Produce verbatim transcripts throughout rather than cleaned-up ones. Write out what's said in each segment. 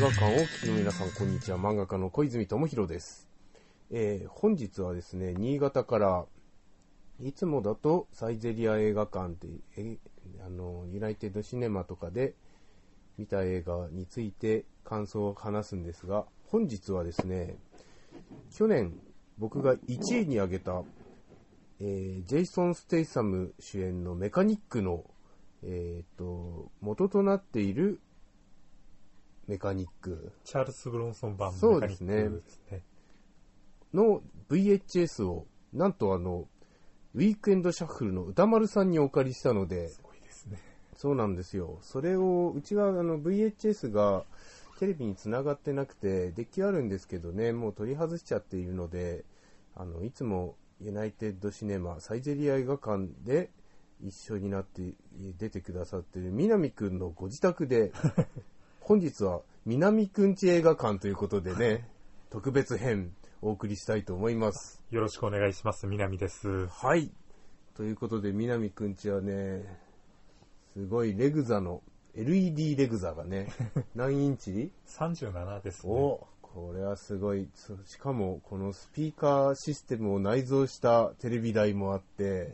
画館をお聞きの皆さん、こんにちは。漫画家の小泉智弘です。えー、本日はですね、新潟からいつもだとサイゼリア映画館で、えあのユナイテッドシネマとかで見た映画について感想を話すんですが、本日はですね、去年僕がいちいに挙げた、えー、ジェイソン・ステイサム主演のメカニックの、えー、と元となっているメカニック、 チャールズ・ブロンソン版メカニックですね。 の ブイエイチエス をなんとあのウィークエンドシャッフルの歌丸さんにお借りしたので、 すごいですね。 そうなんですよ。それをうちはあの ブイエイチエス がテレビにつながってなくてデッキあるんですけどね、もう取り外しちゃっているので、あのいつもユナイテッドシネマサイゼリア映画館で一緒になって出てくださっている南くんのご自宅で本日は南くんち映画館ということでね、特別編お送りしたいと思います。 よろしくお願いします。南です。 はい。ということで南くんちはね、すごいレグザの エルイーディー レグザがね、何インチ ? さんじゅうなな ですね。 お、これはすごい。しかもこのスピーカーシステムを内蔵したテレビ台もあって、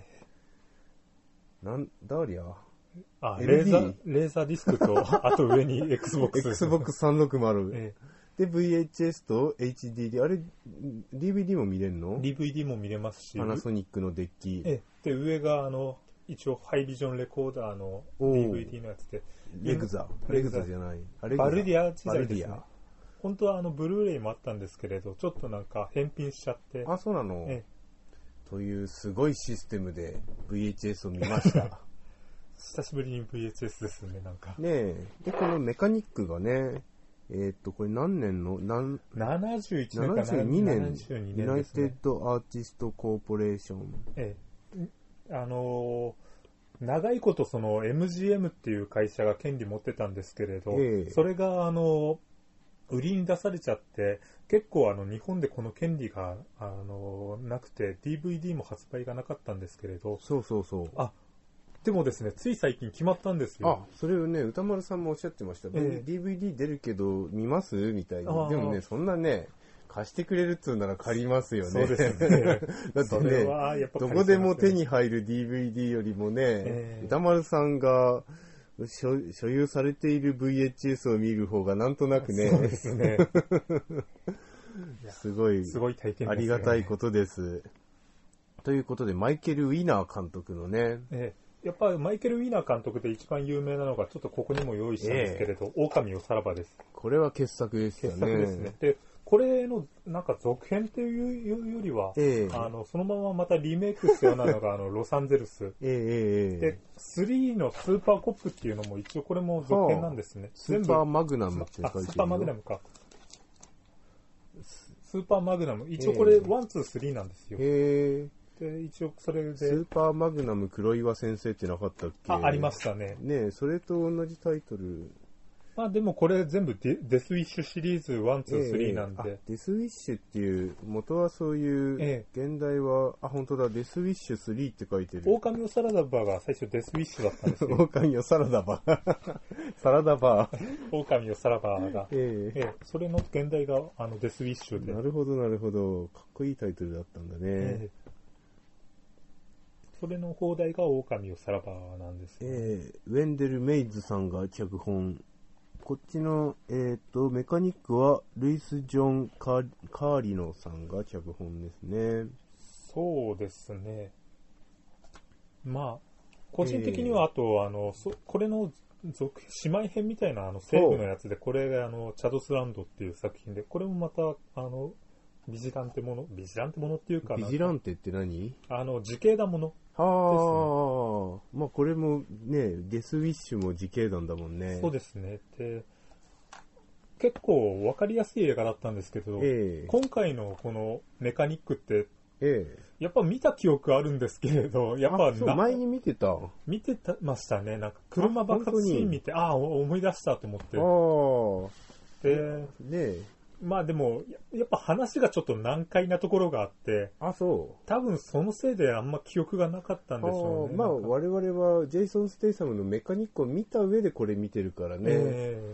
なんだありゃあ、レーザー、レーザーディスクと、あと上に Xbox。 エックスボックスさんびゃくろくじゅう。 ええ、で、ブイエイチエス と エイチディーディー、あれ、ディーブイディー も見れるの？ ディーブイディー も見れますし。 パナソニックのデッキ。 えで、上が、あの、一応、ハイビジョンレコーダーの ディーブイディー のやつで。 レグザ。レグザじゃない。 バルディア時代ですね。 バルディア。 本当は、あの、ブルーレイもあったんですけれど、ちょっとなんか返品しちゃって。 あ、そうなの？ えというすごいシステムで ブイエイチエス を見ました。 久しぶりに ブイエイチエス ですね、なんか。 ねえ。で、このメカニックがね、えー、っと、これ何年の何ななじゅういちねんかななじゅうにねん、 ななじゅうにねんユナイテッドアーティストコーポレーション。 ええ。あのー、長いことその エムジーエム っていう会社が権利持ってたんですけれど、 ええ、 それがあの、売りに出されちゃって、結構あの日本でこの権利があのなくて ディーブイディー も発売がなかったんですけれど、 そうそうそう。 あ、でもですね、つい最近決まったんですよ。 あ、それをね、歌丸さんもおっしゃってました。ええ、ディーブイディー 出るけど見ますみたいな。でもね、そんなね、貸してくれるっつうなら借りますよね。 そうですね。 だってね、どこでも手に入る ディーブイディー よりもね、えー、歌丸さんが所, 所有されている ブイエイチエス を見る方がなんとなくね、 そうですね。 すごい、 すごい体験ですね。 ありがたいことです。ということで、マイケル・ウィナー監督のね、 えー、やっぱりマイケル・ウィナー監督で一番有名なのが、ちょっとここにも用意したんですけれど、えー、狼をさらばです。 これは傑作ですよね。 傑作ですね。で、これのなんか続編というよりは、えー、あのそのまままたリメイクしたようなのがあのロサンゼルス、 えー、 でスリーのスーパーコップっていうのも一応これも続編なんですね。 スーパーマグナムって書いてるよ。 スーパーマグナムか。スーパーマグナム、一応これワンツースリーなんですよ。 へーで一応それでスーパーマグナム黒岩先生ってなかったっけ？ あ、ありましたね。 ねえ、それと同じタイトル。 まあでもこれ全部デ、デスウィッシュシリーズワン、ツー、スリーなんで、ええー、デスウィッシュっていう元はそういう、えー、現代はあ本当だデスウィッシュスリーって書いてる。 狼をサラダバーが最初デスウィッシュだったんですよ。 狼をサラダバーサラダバー狼をサラバーが、 えーえー、それの現代があのデスウィッシュで。 なるほどなるほど、かっこいいタイトルだったんだね。えー、それの放題が狼をサラバーなんですよ、ね。 えー、ウェンデル・メイズさんが脚本。こっちの、えっと、メカニックは、ルイス・ジョン・カーカーリノさんが脚本ですね。 そうですね。まあ、個人的には、あと、あの、そこれの続姉妹編みたいな、あの、西部のやつで、これが、あの、チャドスランドっていう作品で、これもまた、あの、ビジランテもの、ビジランテものっていうかな。 ビジランテって何？ あの、自警団もの。 ああ、ね、まあこれもね、デスウィッシュも自警団だもんね。 そうですね。で、結構わかりやすい映画だったんですけど、えー、今回のこのメカニックって、えー、やっぱ見た記憶あるんですけれど、やっぱそう前に見てた。 見てたましたね。なんか車爆発シーン見て、ああ、思い出したと思って。で、ねまあでも、やっぱ話がちょっと難解なところがあって、 あ、そう。 多分そのせいであんま記憶がなかったんでしょうね。 まあ我々はジェイソン・ステイサムのメカニックを見た上でこれ見てるからね。え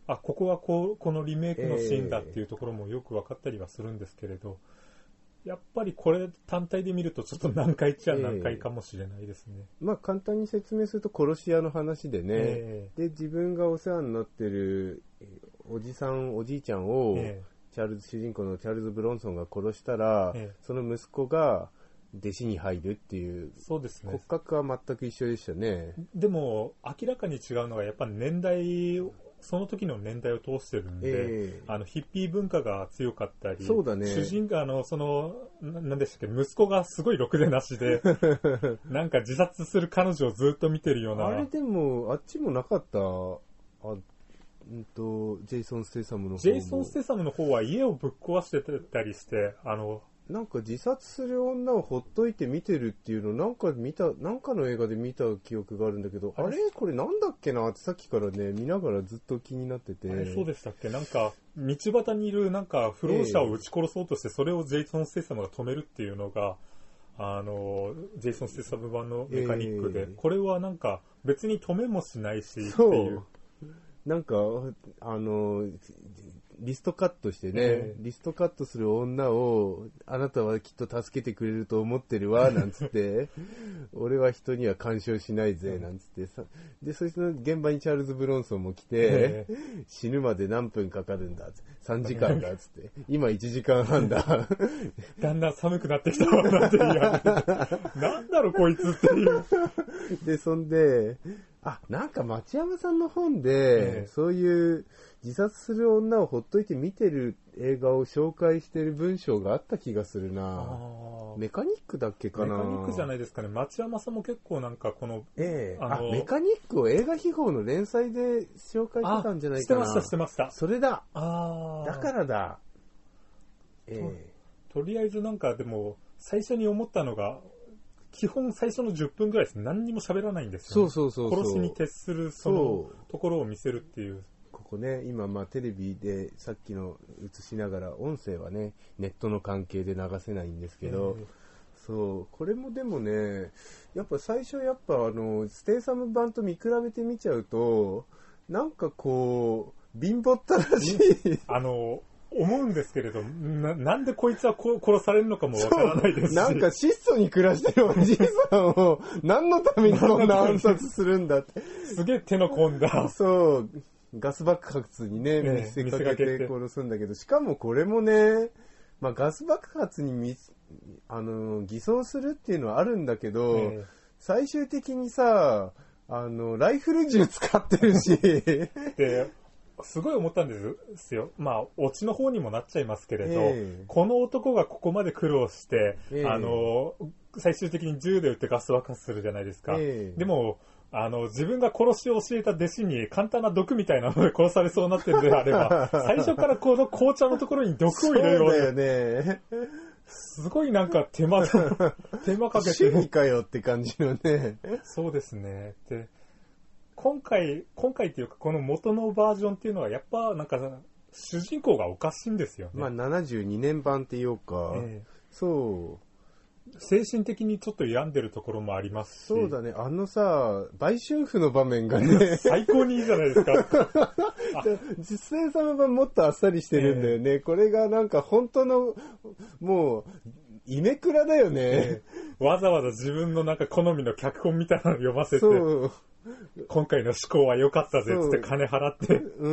あ、ここはこう、このリメイクのシーンだっていうところもよく分かったりはするんですけれど、えー、やっぱりこれ単体で見るとちょっと難解っちゃ難解かもしれないですね。 えー、まあ簡単に説明すると殺し屋の話でね、えー、で自分がお世話になってるおじさんおじいちゃんを、えー、チャールズ主人公のチャールズ・ブロンソンが殺したら、えー、その息子が弟子に入るっていう、 そうですね、 骨格は全く一緒でしたね。 でも明らかに違うのがやっぱ年代、その時の年代を通してるんで、えー、あのヒッピー文化が強かったり、 そうだね、 主人公のその何でしたっけ、息子がすごいろくでなしでなんか自殺する彼女をずっと見てるような。 あれでもあっちもなかった。あうんとジェイソン・ステサムの方もジェイソン・ステサムの方は家をぶっ壊してたりして、あのなんか自殺する女をほっといて見てるっていうのなんか見た、なんかの映画で見た記憶があるんだけど、あれこれなんだっけなってさっきからね見ながらずっと気になってて。 あれそうでしたっけ、なんか道端にいるなんか不老者を撃ち殺そうとしてそれをジェイソン・ステサムが止めるっていうのが、あのジェイソン・ステサム版のメカニックで、えー、これはなんか別に止めもしないしっていう。 そうなんかあのリストカットしてね、えー、リストカットする女をあなたはきっと助けてくれると思ってるわなんつって俺は人には干渉しないぜなんつってさ、でそして現場にチャールズ・ブロンソンも来て、えー、死ぬまで何分かかるんださんじかんだっつって今いちじかんはんだだんだん寒くなってきたわなんて言い始めてなんだろこいつっていうでそんであなんか町山さんの本で、えー、そういう自殺する女をほっといて見てる映画を紹介してる文章があった気がするな。メカニックだっけかな。 メカニックじゃないですかね。町山さんも結構なんかこの、 ええー、あのメカニックを映画秘宝の連載で紹介してたんじゃないかな。 してましたしてました。 それだ。 あだからだ。ええー、と、とりあえずなんかでも最初に思ったのが基本最初のじゅっぷんぐらいです。何にも喋らないんですよね。 そうそうそうそう。 殺しに徹するそのところを見せるっていう。 ここね、今まあテレビでさっきの映しながら音声はねネットの関係で流せないんですけど、えー、そうこれもでもねやっぱ最初やっぱあのステイサム版と見比べてみちゃうとなんかこう貧乏ったらしいあの思うんですけれど な, なんでこいつはこ殺されるのかもわからないですし、 なんか質素に暮らしてるおじいさんを何のためにこんな暗殺するんだってすげえ手の込んだそうガス爆発にね、見せかけて殺すんだけど、しかもこれもね、まあ、ガス爆発にみあの偽装するっていうのはあるんだけど、えー、最終的にさ、あのライフル銃使ってるしですごい思ったんですよ。まあオチの方にもなっちゃいますけれど、えー、この男がここまで苦労して、えー、あの最終的に銃で撃ってガス爆発するじゃないですか。えー、でもあの自分が殺しを教えた弟子に簡単な毒みたいなので殺されそうになってるのであれば最初からこの紅茶のところに毒を入れよう。 そうだよね。 すごいなんか手間手間かけて趣味かよって感じのね。 そうですね。で今回今回っていうかこの元のバージョンっていうのはやっぱなんか主人公がおかしいんですよね。 まあななじゅうにねん版って言おうか、えー、そう精神的にちょっと病んでるところもありますし。 そうだね。あのさ、売春婦の場面がね。 最高にいいじゃないですか。 実際様版もっとあっさりしてるんだよね。えー、これがなんか本当の、もう、イメクラだよね、えー。わざわざ自分のなんか好みの脚本みたいなの読ませて。そう今回の思考は良かったぜって金払って。 うん。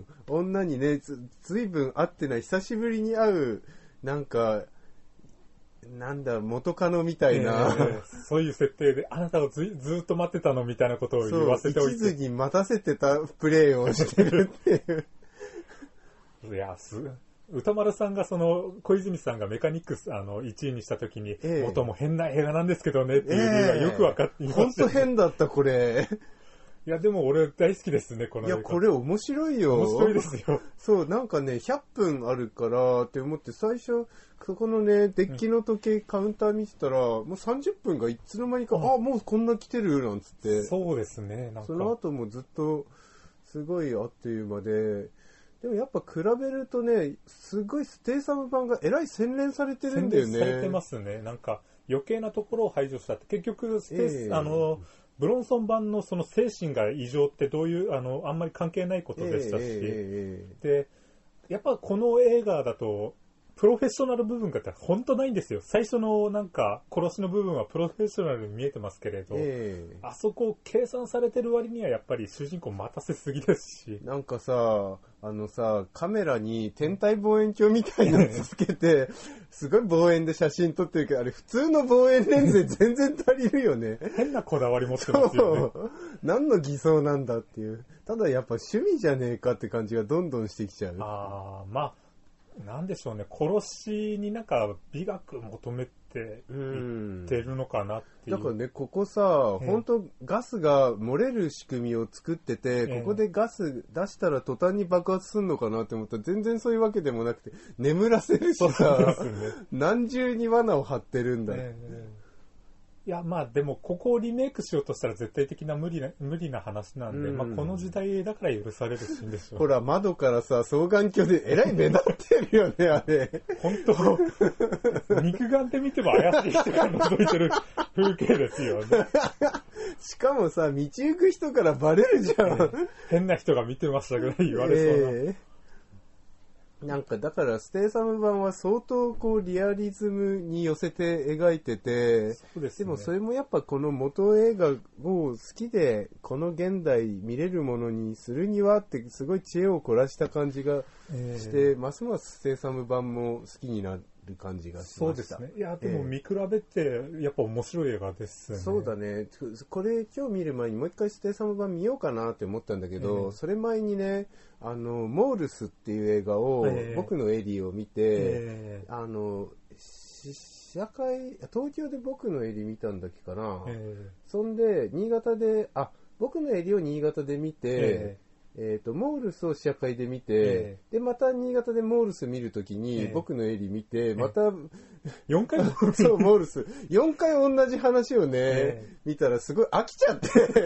女にね、ず、ずいぶん会ってない、久しぶりに会う、なんか、なんだ元カノみたいな、えー、 そういう設定であなたを ず, ずっと待ってたのみたいなことを言わせておいて一途に待たせてたプレイをしてるっていういやす歌丸さんがその小泉さんがメカニックスあのいちいにした時に、えー、元も変な映画なんですけどねっていう理由がよく分かっていました、ね。 本当変だったこれ。 いやでも俺大好きですねこの映画。 いやこれ面白いよ。 面白いですよ。 そうなんかねひゃっぷんあるからって思って最初そこのねデッキの時計、うん、カウンター見てたらもうさんじゅっぷんがいつの間にか、うん、あもうこんな来てるなんつって。 そうですね。なんかその後もずっとすごいあっという間で。でもやっぱ比べるとねすごいステイサム版がえらい洗練されてるんだよね。 洗練されてますね。なんか余計なところを排除したって、結局スペース、 えーあの、ブロンソン版のその精神が異常ってどういう、あの、あんまり関係ないことでしたし、 えーえで、やっぱこの映画だと、プロフェッショナル部分が本当ないんですよ。最初のなんか殺しの部分はプロフェッショナルに見えてますけれど、 えーあそこ計算されてる割にはやっぱり主人公待たせすぎですし。 なんかさ、あのさ、カメラに天体望遠鏡みたいなのつけて、すごい望遠で写真撮ってるけど、あれ普通の望遠レンズで全然足りるよね。 変なこだわり持ってますよね。 そう。何の偽装なんだっていう。ただやっぱ趣味じゃねえかって感じがどんどんしてきちゃう。 ああ、まあ、なんでしょうね、殺しになんか美学求めていってるのかなっていう。 だからね、ここさ、 ええ本当ガスが漏れる仕組みを作ってて、 ええここでガス出したら途端に爆発するのかなって思ったら全然そういうわけでもなくて、眠らせるしそうさ、 ですね。 何重に罠を張ってるんだ。 ええいや、まあでも、ここをリメイクしようとしたら絶対的な無理な、無理な話なんで、 うんまあこの時代だから許されるシーンでしょう。 ほら、窓からさ、双眼鏡でえらい目立ってるよね、あれ。 本当、肉眼で見ても怪しい人が覗いてる風景ですよね。 しかもさ、道行く人からバレるじゃん。 変な人が見てましたぐらい言われそうな。 ええなんかだからステイサム版は相当こうリアリズムに寄せて描いてて、 そうですね。 でもそれもやっぱこの元映画を好きでこの現代見れるものにするにはってすごい知恵を凝らした感じがして、 えーますますステイサム版も好きになる感じがしました。 そうですね。いや、でも見比べてやっぱ面白い映画ですね。 そうだね。これ今日見る前にもう一回ステイサム版見ようかなって思ったんだけど、 ええそれ前にね、あの、モールスっていう映画を、 ええ僕のエリーを見て、 えーあの、試写会、東京で僕のエリー見たんだっけかな。 えそんで、新潟で、あ、僕のエリーを新潟で見て、 ええっ、と、モールスを試写会で見て、 えで、また新潟でモールス見るときに、 ええ僕のエリー見て、また、 よんかいもそう、モールス。よんかい同じ話をね、 ええ見たらすごい飽きちゃって。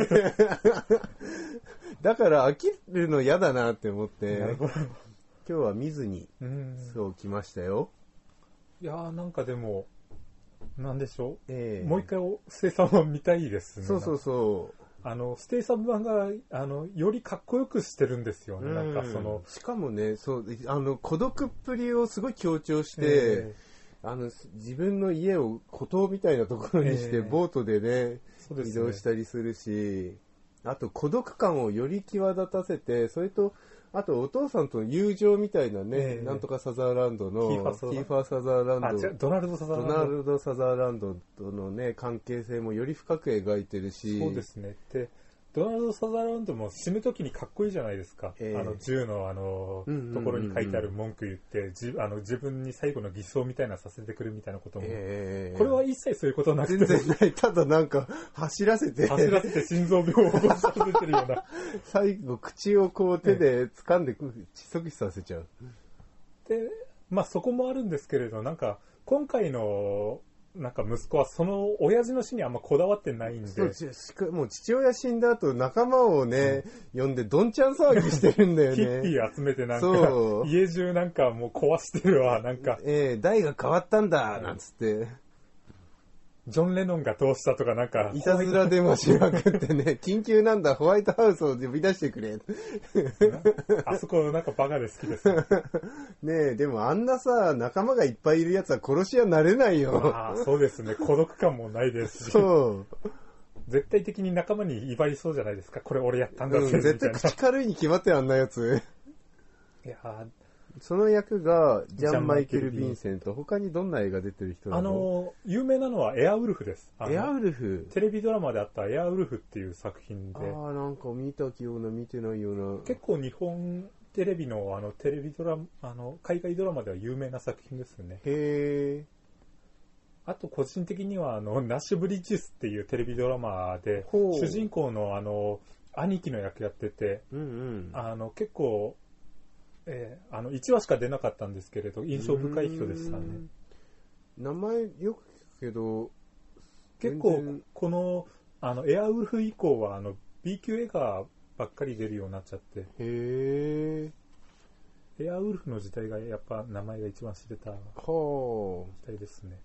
だから飽きるの嫌だなって思って、 なるほど。 今日は見ずに、 うん。 そう来ましたよ。 いやーなんかでも、なんでしょう。 ええもう一回ステイサム版見たいですね。 そうそうそう。 あの、ステイサム版が、あの、よりかっこよくしてるんですよね。なんかその、 しかもね、そう、あの、孤独っぷりをすごい強調して、 えあの、自分の家を孤島みたいなところにして、 ええボートでね、 そうですね移動したりするし、あと孤独感をより際立たせて、それと、あとお父さんとの友情みたいなね、 ええなんとかサザーランドの、 キーファーサザーキーファーサザーランあ、違う、 ド、 ドナルド・サザードランド。 ナルド・サザーランドとのね、関係性もより深く描いてるし、 そうですね。で、ドナルド・サザーランドも死ぬ時にかっこいいじゃないですか。 ええあの銃のあの、 うんうんうんうんところに書いてある文句言って、じあの自分に最後の偽装みたいなさせてくるみたいなことも。 ええこれは一切そういうことなくて、 全然ない。ただなんか、走らせて、 走らせて心臓病を起こさせてるような。 最後、口をこう手で掴んで窒息死させちゃう。 で、まあそこもあるんですけれど、なんか、今回の、なんか息子はその親父の死にあんまこだわってないんで、 そうちしかもう父親死んだ後、仲間をね、呼んでどんちゃん騒ぎしてるんだよヒッピね。 ー集めてなんかそう、 家中なんかもう壊してるわ、なんか、 ええ代が変わったんだ、なんつって。 ジョン・レノンが通したとかなんか、 いたずら電話しまくってね、緊急なんだ、ホワイトハウスを呼び出してくれ。 あそこなんかバカで好きですね。 ねえ、でもあんなさ、仲間がいっぱいいるやつは殺し屋なれないよ。 ああ、そうですね。孤独感もないですし、 そう。 絶対的に仲間に威張りそうじゃないですか。これ俺やったんだうん、 ぜ、み絶たいな。 対口軽いに決まってるあんなやつ。 いやーその役がジャン・マイケル・ジャンマイケルヴィンセント。他にどんな映画出てる人なの？ あの、有名なのはエアウルフです。あのエアウルフ。 テレビドラマであったエアウルフっていう作品で、 ああ、なんか見たような、見てないような。 結構日本テレビのあのテレビドラマ、あの海外ドラマでは有名な作品ですね。 へえ。 あと個人的にはあのナッシュブリッジスっていうテレビドラマでほう主人公のあの兄貴の役やってて、 うんうん。 あの結構、えーあのいちわしか出なかったんですけれど印象深い人でしたね。 名前よく聞くけど、 結構全然このあのエアウルフ以降はあの B 級映画ばっかり出るようになっちゃって、 へえ。 エアウルフの時代がやっぱ名前が一番知れた時は代ですね。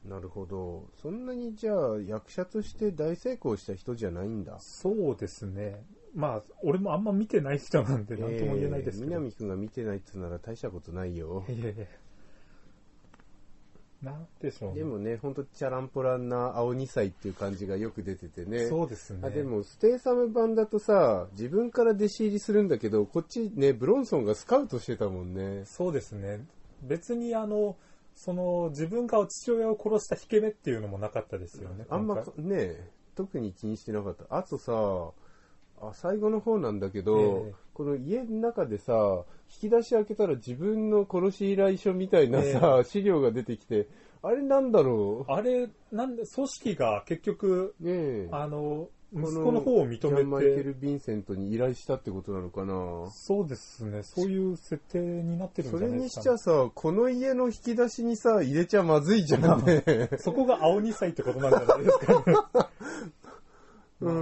なるほど。そんなにじゃあ役者として大成功した人じゃないんだ。 そうですね。まあ、俺もあんま見てない人なんで何とも言えないですけど。 南くんが見てないっつうなら大したことないよ。 いやいや。なんでしょうね。 でもね、ほんとチャランポランな青にさいっていう感じがよく出ててね。 そうですね。 あ、でもステイサム版だとさ、自分から弟子入りするんだけど、こっちね、ブロンソンがスカウトしてたもんね。 そうですね。別にあの、その自分が父親を殺した引け目っていうのもなかったですよね。 あんまね、特に気にしてなかった。あとさ、あ、最後の方なんだけど、えー、この家の中でさ、引き出し開けたら自分の殺し依頼書みたいなさ、えー、資料が出てきて、あれなんだろう。 あれ、なんで、組織が結局、 ね、 あの、息子の方を認めて。ジャン・マイケル・ヴィンセントに依頼したってことなのかな。 そうですね。そういう設定になってるんじゃないですか、ね。 それにしちゃさ、この家の引き出しにさ、入れちゃまずいじゃんね。 そこが青にさいってことなんじゃないですかね。 うん。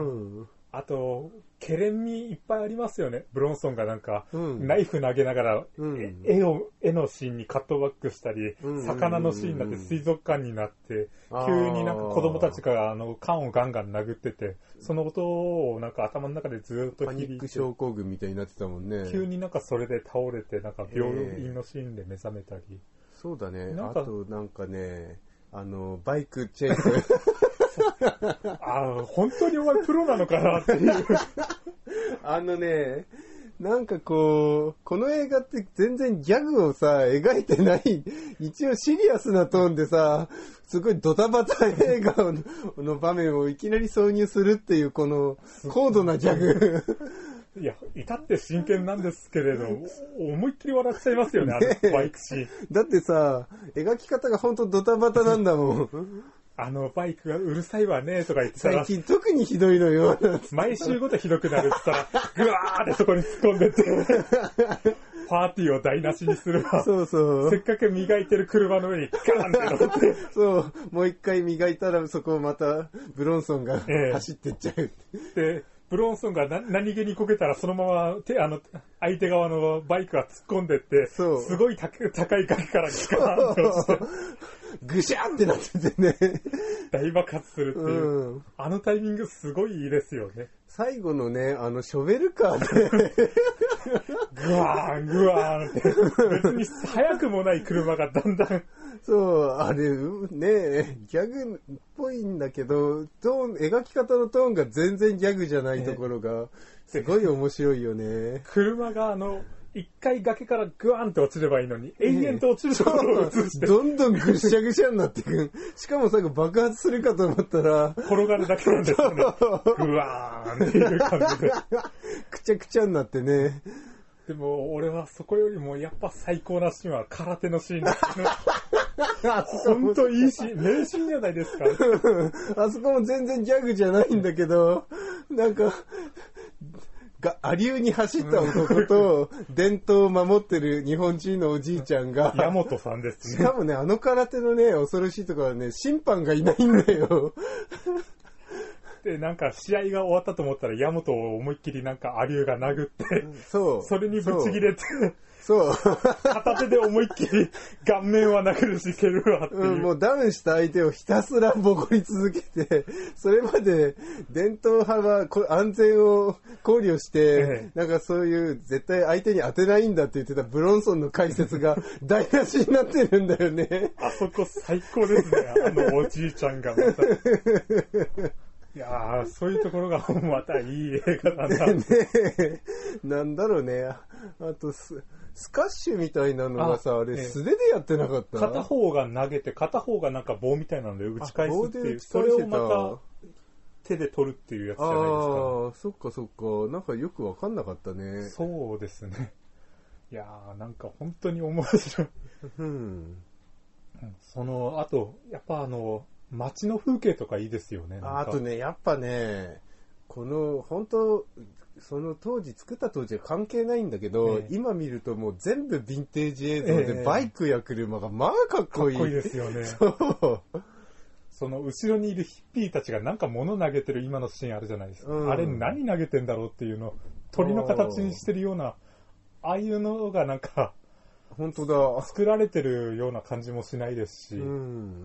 あと、ケレン味いっぱいありますよね。ブロンソンがなんか、うん、ナイフ投げながら、うん、絵を、絵のシーンにカットバックしたり、うん、魚のシーンになって水族館になって、急になんか子供たちがあの缶をガンガン殴ってて、その音をなんか頭の中でずっと響いて。 パニック症候群みたいになってたもんね。 急になんかそれで倒れて、なんか病院のシーンで目覚めたり。 えー、そうだね。あとなんかね、あの、バイクチェイス。 ああ、本当にお前プロなのかなっていう。 あのね、なんかこう、この映画って全然ギャグをさ、描いてない、一応シリアスなトーンでさ、すごいドタバタ映画のの場面をいきなり挿入するっていうこの高度なギャグ。 いや、至って真剣なんですけれど、思いっきり笑っちゃいますよね、あのバイクシーン。 だってさ、描き方が本当ドタバタなんだもん。 あのバイクがうるさいわねとか言ってたら、 最近特にひどいのよ。 毎週ごとひどくなるって言ったら、ぐわーってそこに突っ込んでって、パーティーを台無しにするわ。 そうそう。 せっかく磨いてる車の上にガーンって乗って。 そう、もう一回磨いたらそこをまたブロンソンが走ってっちゃう。 えー、でブロンソンがな何気にこけたらそのまま手あの相手側のバイクが突っ込んでって、そうすごい高い崖からガーンと落ちて。 ぐしゃーってなっててね。 大爆発するっていう、うん。あのタイミングすごいいいですよね。 最後のね、あのショベルカーで。 グワーン、グワーンって。別に速くもない車がだんだん。 そう、あれ、ね、ギャグっぽいんだけど、トーン、描き方のトーンが全然ギャグじゃないところが、すごい面白いよね。 車があの、一回崖からグワーンって落ちればいいのに、延々と落ちるところを映して、 どんどんぐしゃぐしゃになってくる。しかも最後爆発するかと思ったら、 転がるだけなんですよね。グワーンっていう感じで。 くちゃくちゃになってね。 でも俺はそこよりもやっぱ最高なシーンは空手のシーンですね。本当いいシーン、名シーンじゃないですか。 あそこも全然ギャグじゃないんだけど、なんか、が、アリューに走った男と、伝統を守ってる日本人のおじいちゃんが。 山本さんですね。しかもね、あの空手のね、恐ろしいところはね、審判がいないんだよ。 で、なんか試合が終わったと思ったら、山本を思いっきりなんかアリューが殴って、 そう。 それにぶち切れて、 そう。 片手で思いっきり顔面は殴るし蹴るわっていう、 うん。もうダウンした相手をひたすらボコり続けて、それまで伝統派は安全を考慮して、ええ、なんかそういう絶対相手に当てないんだって言ってたブロンソンの解説が台無しになってるんだよね。 あそこ最高ですね。あのおじいちゃんがまた。いやー、そういうところがまたいい映画だな。ねえ、なんだろうね。あとス、スカッシュみたいなのがさ、あ, あれ、ね、素手でやってなかった？ 片方が投げて、片方がなんか棒みたいなので打ち返すっていう、それをまた手で取るっていうやつじゃないですか、ね。 ああ、そっかそっか。なんかよくわかんなかったね。 そうですね。いやー、なんか本当に面白い。 うん。 その、あと、やっぱあの、街の風景とかいいですよね。 あ, あとね、やっぱね、この、本当その当時、作った当時は関係ないんだけど、えー、今見るともう全部ヴィンテージ映像で、バイクや車がまあかっこいい。 かっこいいですよね。 そう。 その後ろにいるヒッピーたちがなんか物投げてる今のシーンあるじゃないですか。うん、あれ何投げてんだろうっていうのを鳥の形にしてるような、ああいうのがなんか、 本当だ。 作られてるような感じもしないですし、 うん、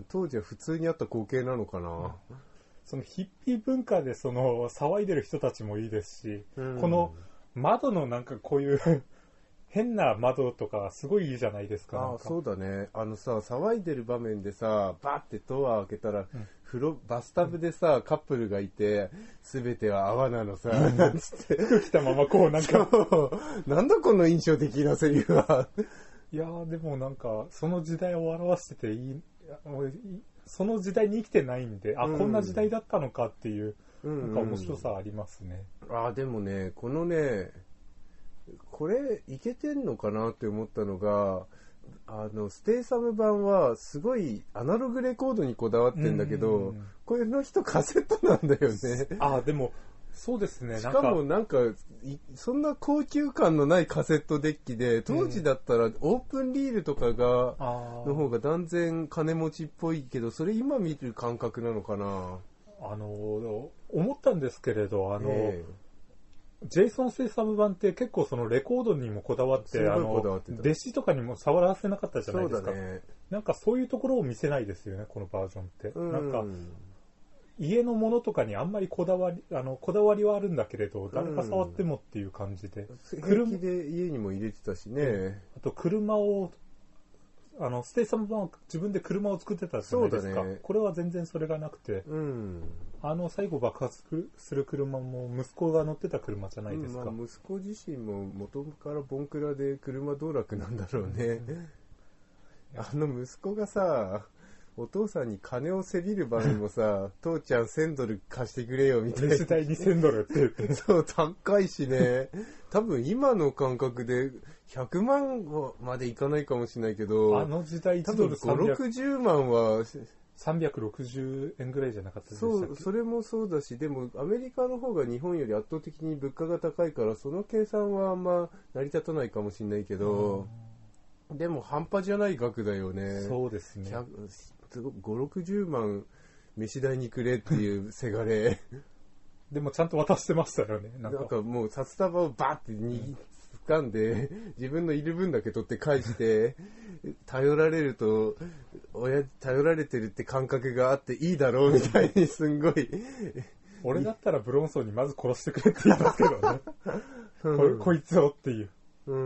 当時は普通にあった光景なのかな。 そのヒッピー文化でその騒いでる人たちもいいですし、 うん、 この窓のなんかこういう変な窓とかすごいいいじゃないですか。 ああ、そうだね。あのさ、騒いでる場面でさ、バーってドア開けたら、うん、風呂、バスタブでさ、カップルがいて、すべては泡なのさ、なんつって。 服着たままこうなんか。 なんだこの印象的なセリフは。 いやーでもなんか、その時代を表してていい、その時代に生きてないんで、あ、うん、こんな時代だったのかっていう、なんか面白さありますね。 うんうん、あ、でもね、このね、これいけてんのかなって思ったのが、あのステイサム版はすごいアナログレコードにこだわってんだけど、うんうん、これの人カセットなんだよね。 あ、でもそうですね。 しかもなんかそんな高級感のないカセットデッキで、当時だったらオープンリールとかが、うん、の方が断然金持ちっぽいけど、それ今見る感覚なのかな。 あの思ったんですけれど、あの、えージェイソン・セイサム版って結構そのレコードにもこだわって、あの、弟子とかにも触らせなかったじゃないですか。そうだね。なんかそういうところを見せないですよね、このバージョンって。うん、なんか、家のものとかにあんまりこだわり、あの、こだわりはあるんだけれど、誰か触ってもっていう感じで。 うん、車で家にも入れてたしね。うん、 あと車を、あの、ステイサム版は自分で車を作ってたじゃないですか。そうだね。これは全然それがなくて。うん。あの最後爆発する車も息子が乗ってた車じゃないですか。 うんまあ、息子自身も元からボンクラで車道楽なんだろうね。うん、あの息子がさ、お父さんに金をせびる場面もさ、父ちゃんせんドル貸してくれよみたいな。 レス代にせんドルって言って。 そう、高いしね。多分今の感覚でひゃくまんまでいかないかもしれないけど、 あの時代いちドル多分ごひゃくろくじゅうまんは、 さんびゃくろくじゅうえんぐらいじゃなかったでしたっけ？ そう、それもそうだし、でもアメリカの方が日本より圧倒的に物価が高いから、その計算はあんま成り立たないかもしれないけど、でも半端じゃない額だよね。 そうですね。 ごひゃくろくじゅうまん飯代にくれっていうせがれ。 でもちゃんと渡してましたよね。 なんか、なんかもう札束をバーって握掴んで、自分のいる分だけ取って返して、頼られると、親、頼られてるって感覚があっていいだろうみたいにすんごい。 俺だったらブロンソンにまず殺してくれって言いますけどね。うん、こ, こいつをっていう。うん、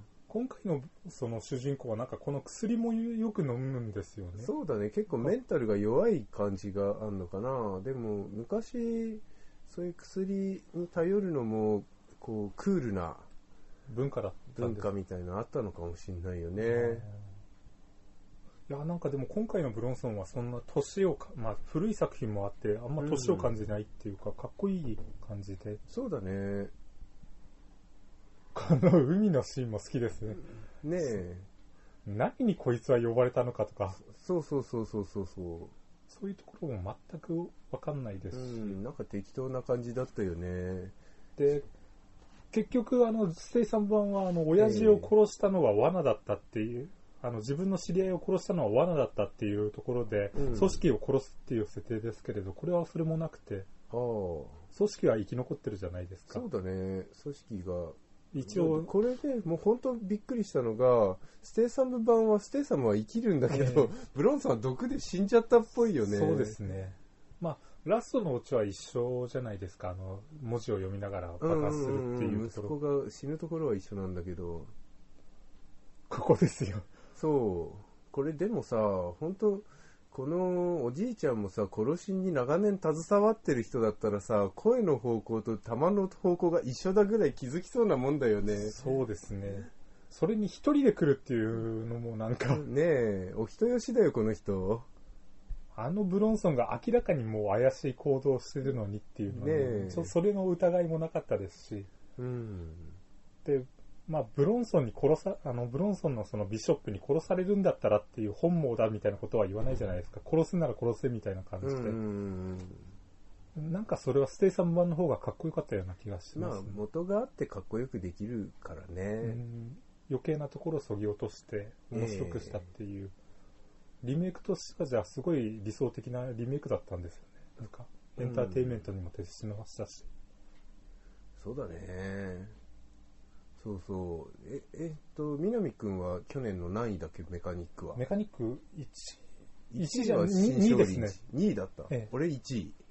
今回のその主人公はなんかこの薬もよく飲むんですよね。 そうだね。結構メンタルが弱い感じがあるのかな。でも昔、そういう薬に頼るのも、こう、クールな文化だった文化みたいなのあったのかもしれないよね。 いやなんかでも今回のブロンソンはそんな年をか、まあ、古い作品もあってあんま年を感じないっていうか、うん、かっこいい感じで。 そうだね。 この海のシーンも好きですね。 ねえ。 何にこいつは呼ばれたのかとか。 そうそうそうそうそうそう。 そういうところも全く分かんないですし、うん、 なんか適当な感じだったよね。 で結局あのステイサム版はあの親父を殺したのは罠だったっていう、あの自分の知り合いを殺したのは罠だったっていうところで、うん、組織を殺すっていう設定ですけれど、これはそれもなくて、あ組織は生き残ってるじゃないですか。 そうだね。組織が一応これでもう本当びっくりしたのが、ステイサム版はステイサムは生きるんだけど、えー、ブロンソンは毒で死んじゃったっぽいよね。 そうですね。まあラストのオチは一緒じゃないですか。あの文字を読みながら爆発するっていうところ。 息子が死ぬところは一緒なんだけど、 ここですよ。 そう。これでもさ、本当このおじいちゃんもさ、殺しに長年携わってる人だったらさ、声の方向と弾の方向が一緒だぐらい気づきそうなもんだよね。 そうですね。それに一人で来るっていうのもなんかねえ、お人よしだよこの人。 あのブロンソンが明らかにもう怪しい行動をしてるのにっていうのは、ねね、ちょそれの疑いもなかったですし、うん、でまあ、ブロンソンに殺さ、あの、ブロンソンのそのビショップに殺されるんだったらっていう本望だみたいなことは言わないじゃないですか。殺すなら殺せみたいな感じで。うんなんかそれはステイサム版の方がかっこよかったような気がします、ね。 まあ、元があってかっこよくできるからね。 うん余計なところを削ぎ落として面白くしたっていう。えー、リメイクとしてはじゃあすごい理想的なリメイクだったんですよね。なんか、エンターテインメントにも徹しましたし。 そうだね。 そうそう。え、えっと、南くんは去年の何位だっけ、メカニックは。 メカニックいち、 いちいじゃは新にい勝利ですね。 にいだった。 ええ、 俺いちい。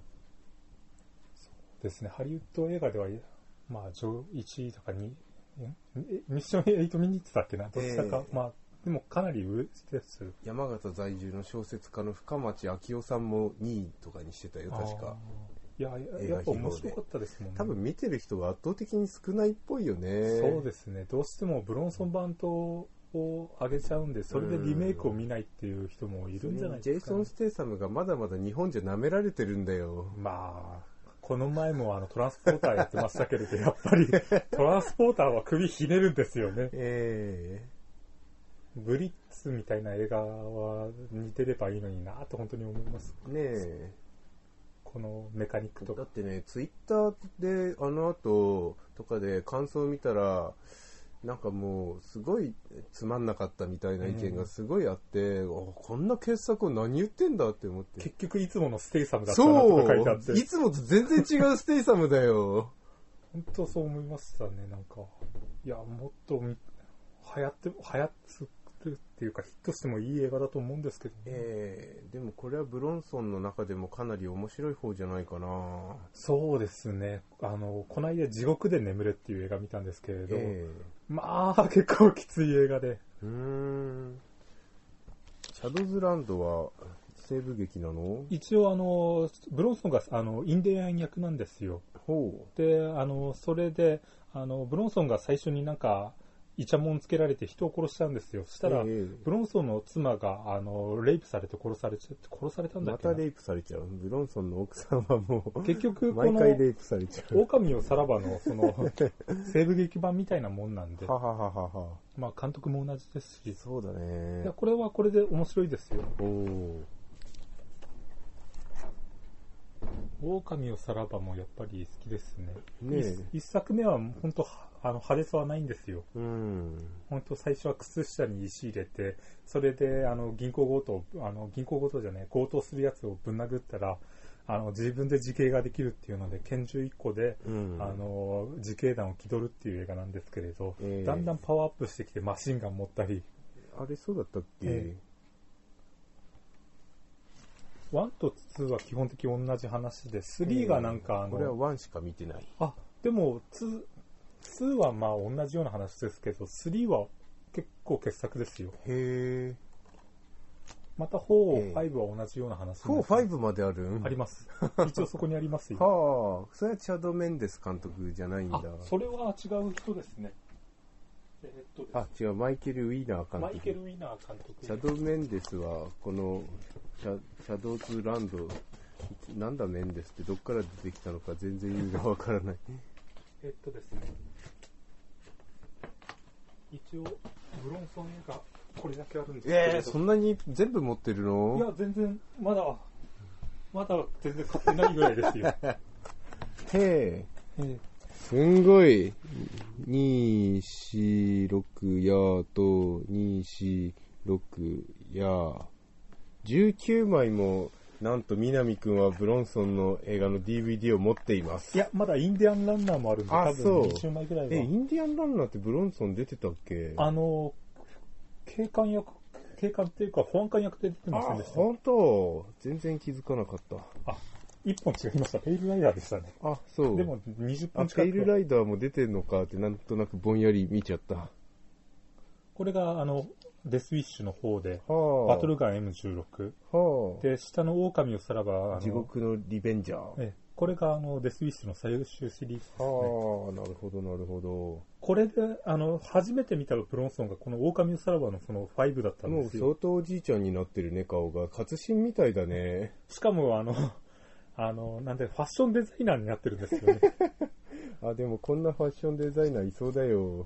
そうですね。ハリウッド映画では、まあ、いちいとかに、ミッションエイトミニッツだっけな、どっちだか、えー、まあ、でもかなり上です。 山形在住の小説家の深町明夫さんもにいとかにしてたよ、確か。 いや、やっぱ面白かったですもんね。 多分見てる人が圧倒的に少ないっぽいよね。 そうですね。どうしてもブロンソン版とを上げちゃうんで、それでリメイクを見ないっていう人もいるんじゃないですか、ね、 ジェイソン・ステイサムがまだまだ日本じゃ舐められてるんだよ。 まあ、この前もあのトランスポーターやってましたけれど、やっぱりトランスポーターは首ひねるんですよね。えー、ブリッツみたいな映画は似てればいいのになと本当に思います。 ねえ。 このメカニックとか。 だってね、ツイッターであの後とかで感想を見たら、なんかもうすごいつまんなかったみたいな意見がすごいあって、うん、こんな傑作を何言ってんだって思って。 結局いつものステイサムだったなとか書いてあって。 そう、いつもと全然違うステイサムだよ。 本当そう思いましたね、なんか。いや、もっとみ流行って、流行るっていうかヒットしてもいい映画だと思うんですけどね。 えー、でもこれはブロンソンの中でもかなり面白い方じゃないかな。 そうですね。あの、この間地獄で眠れっていう映画見たんですけれど、えー、まあ結構きつい映画で。 うーん。シャドズランドは西部劇なの？ 一応あの、ブロンソンがあのインディアン役なんですよ。ほう。で、あの、それで、あの、ブロンソンが最初になんか、イチャモンつけられて人を殺しちゃうんですよ。そしたら、えー、ブロンソンの妻が、あの、レイプされて殺されちゃって、殺されたんだっけな。 またレイプされちゃう。ブロンソンの奥さんはもう、 結局、 毎回レイプされちゃう。 狼をさらばの、その、西部劇版みたいなもんなんで。 ははははは。 まあ、監督も同じですし。 そうだね。 いや、これはこれで面白いですよ。おー。狼をさらばもやっぱり好きですね。ねえ。一作目は本当あの派手さはないんですよ。うん。本当最初は靴下に石入れて、それであの銀行強盗、あの銀行強盗じゃない、強盗するやつをぶん殴ったら、あの自分で自警ができるっていうので拳銃いっこで、うん、あの自警団を気取るっていう映画なんですけれど、えー、だんだんパワーアップしてきてマシンガン持ったり。 あれそうだったっけ？えーワンとツーは基本的に同じ話で、スリーがなんかあの、 これはワンしか見てない。 あ、でもツー、ツーはまあ同じような話ですけど、スリーは結構傑作ですよ。へー。またフォー、ファイブは同じような話、ね。 フォー、ファイブまであるん？ あります。一応そこにありますよ。 はあ、それはチャド・メンデス監督じゃないんだ。あ、 それは違う人ですね。えー、っとですね、 あ、違う、マイケル・ウィーナー監督。 マイケル・ウィーナー監督。 チャド・メンデスは、この、シャ、シャドウズランド、なんだメンデスってどっから出てきたのか全然意味がわからない。 えっとですね、一応、ブロンソン映画、これだけあるんですけど。 えー、そんなに全部持ってるの？ いや、全然、まだ、まだ全然買ってないぐらいですよ。 へえ。すんごい。に、し、ろくやと、に、し、ろくや。じゅうきゅうまいも、なんと南くんはブロンソンの映画の ディーブイディー を持っています。 いや、まだインディアンランナーもあるんで、多分にじゅうまいぐらいは。 え、インディアンランナーってブロンソン出てたっけ？ あの、警官役、警官っていうか保安官役で出てませんでした。 あ、ほんと？全然気づかなかった。 あ、いっぽん違いました。ペイルライダーでしたね。 あ、そう。 でもにじゅっぷん近く。 あ、ペイルライダーも出てんのかってなんとなくぼんやり見ちゃった。 これが、あの、デスウィッシュの方で、はあ、バトルガン エムじゅうろく、はあ、で、下の狼をさらば、 地獄のリベンジャー。 えこれがあのデスウィッシュの最終シリーズですね。 はあ、なるほど、なるほど。 これで、あの、初めて見たブロンソンがこの狼をさらばのそのファイブだったんですよ。 もう相当おじいちゃんになってるね、顔が。活心みたいだね。 しかも、あの、あの、なんで、ファッションデザイナーになってるんですよね。 あ、でもこんなファッションデザイナーいそうだよ。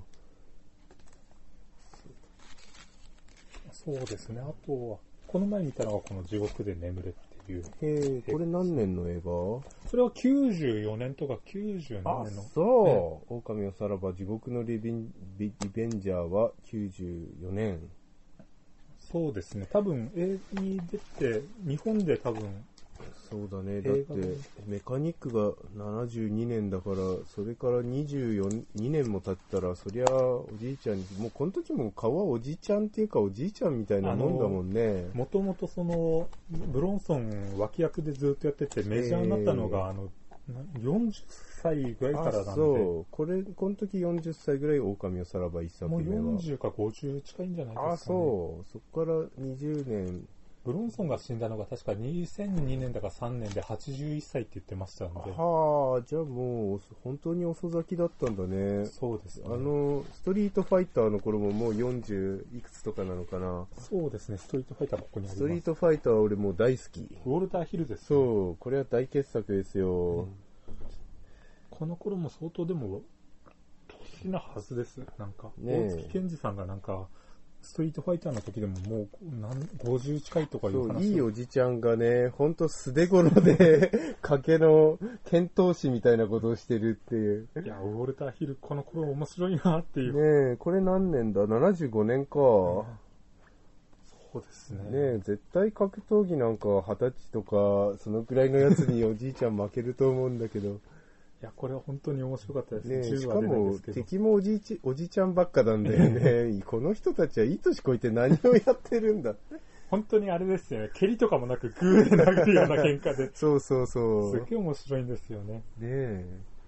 そうですね。あとは、この前見たのはこの地獄で眠れっていう。 へえ、これ何年の映画？ それはきゅうじゅうよねんとかきゅうじゅうななねんの。 あ、そう。狼をさらば地獄のリベン、リベンジャーはきゅうじゅうよねん。 そうですね。多分映画に出て、日本で多分そうだね。だってメカニックがななじゅうにねんだから、それからにじゅうよにねんも経ったら、そりゃおじいちゃんに、もうこの時も顔はおじちゃんっていうかおじいちゃんみたいなもんだもんね。 もともとそのブロンソン脇役でずっとやっててメジャーになったのが、えー、あのよんじゅっさいぐらいからなんで。 そうこれこの時よんじゅっさいぐらい狼をさらば一作目はもうよんじゅうかごじゅう近いんじゃないですかね。 あそうそこからにじゅうねん。 ブロンソンが死んだのが確かにせんにねんだかさんねんではちじゅういっさいって言ってましたので。 はあ、じゃあもう本当に遅咲きだったんだね。 そうですね。 あのストリートファイターの頃ももうよんじゅういくつとかなのかな。 そうですね。ストリートファイターここにあります。 ストリートファイターは俺もう大好き。 ウォルターヒルです、ね。 そう、これは大傑作ですよ。うん、 この頃も相当でも年なはずです。なんか、 ね、 大月健二さんがなんかストリートファイターの時でももう何ごじゅう近いとかいう話。 いいおじちゃんがね、ほんと素手頃で賭けの剣闘士みたいなことをしてるっていう。 いや、ウォルターヒルこの頃面白いなっていう。 ねえ、これ何年だ ?ななじゅうごねんか、うん。 そうですね。 ねえ、絶対格闘技なんかはたちとかそのくらいのやつにおじいちゃん負けると思うんだけど。 いや、これは本当に面白かったですね。しかも敵もおじいち、おじちゃんばっかなんだよね。この人たちはいい年こいて何をやってるんだ。 本当にあれですよね。蹴りとかもなくグーで殴るような喧嘩で。 そうそうそう。 すっげえ面白いんですよね。 ねえ。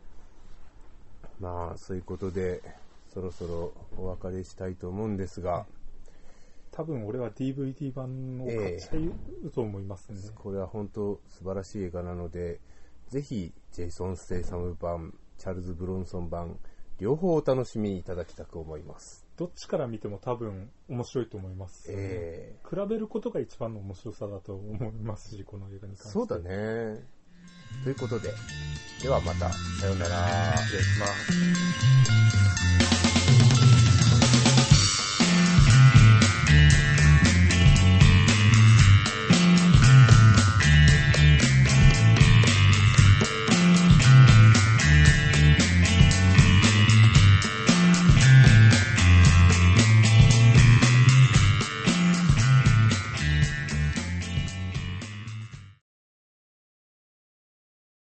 まあそういうことでそろそろお別れしたいと思うんですが、 多分俺は ディーブイディー 版を買っちゃうと思いますね。 えー、これは本当素晴らしい映画なので。ぜひジェイソン・ステイサム版、チャールズ・ブロンソン版両方お楽しみいただきたく思います。 どっちから見ても多分面白いと思います、ね。えー、比べることが一番の面白さだと思いますし、この映画に関して。 そうだね。ということで、ではまたさようなら。 失礼します。